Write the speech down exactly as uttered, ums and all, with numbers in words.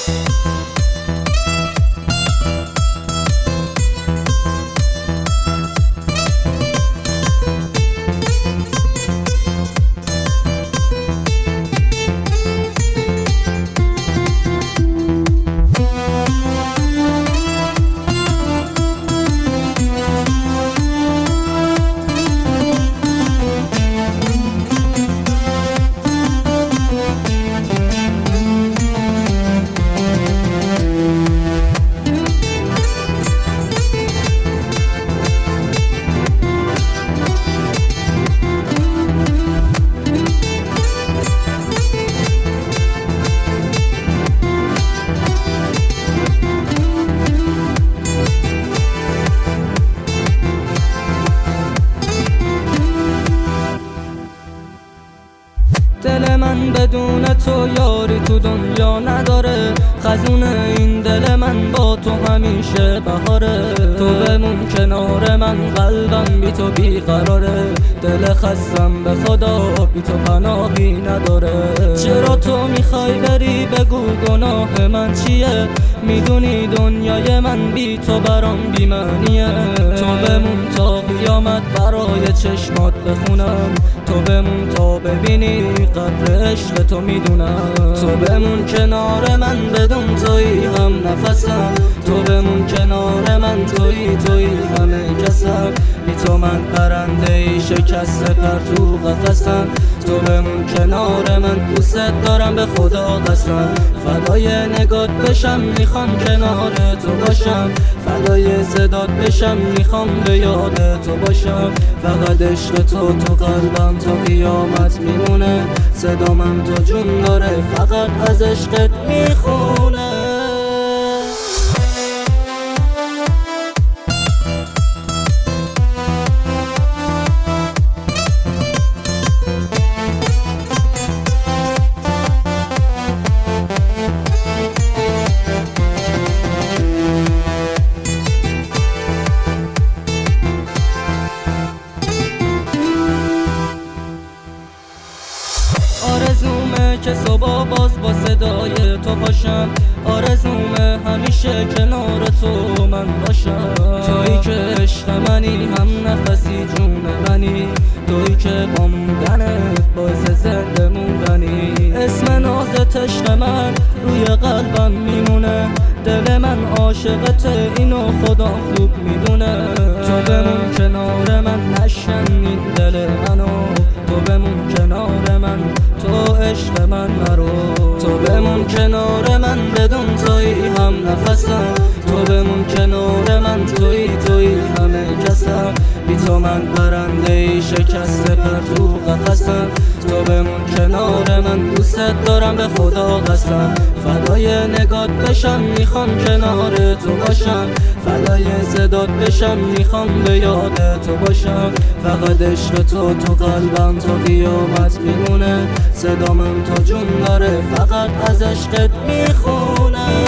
دل من بدون تو یاری تو دنیا نداره، خزون این دل من با تو همیشه بهاره. تو بمون کنار من، قلبم بی تو بیقراره، دل خستم به خدا بی تو پناهی نداره. چرا تو میخوای بری؟ بگو گناه من چیه؟ میدونی دنیای من بی تو برام بی معنیه. تو بمون تا قیامت برای چشمات بخونم، تو بمون تا ببینی قدر عشق تو میدونم. تو بمون کنار من، بدون تویی هم نفسم. تو بمون کنار من، تویی تویی همه کسم. بی تو من پرنده ای شکسته پر تو قفسم. تو بمون کنار من، دوست دارم به خدا قسم. فدای نگات بشم، میخوام کنار تو باشم. فدای صدات بشم، میخوام به یاد تو باشم. فقط عشق تو تو قلبم تا قیامت میمونه. صدامم تو جون داره، فقط از عشقت میخونه. آرزومه که صبح باز با صدای تو باشم. آرزومه همیشه کنار تو من باشم. تویی که عشق منی، هم نفسی جون منی. تویی که با موندنت باعث زنده موندنی. اسم نازت عشق من روی قلبم میمونه. دل من عاشقت، اینو خدا خوب میدونه. تو بمون کنار من، نشنید دل منو. تو بمون کنار من، تو عشق من نرو. تو بمون کنار من، بدون تویی هم نفسم. تو بمون کنار من، تویی تویی همه کسم. بی تو من پرنده ای شکسته پر تو قفسم. تو بمون کنار من، دوست دارم به خدا قسم. فدای نگات بشم، میخوام کنار تو باشم. فدای صدات بشم، میخوام به یاد تو باشم. فقط عشق تو تو قلبم تا قیامت میمونه. صدامم تا جون داره، فقط از عشقت میخونه.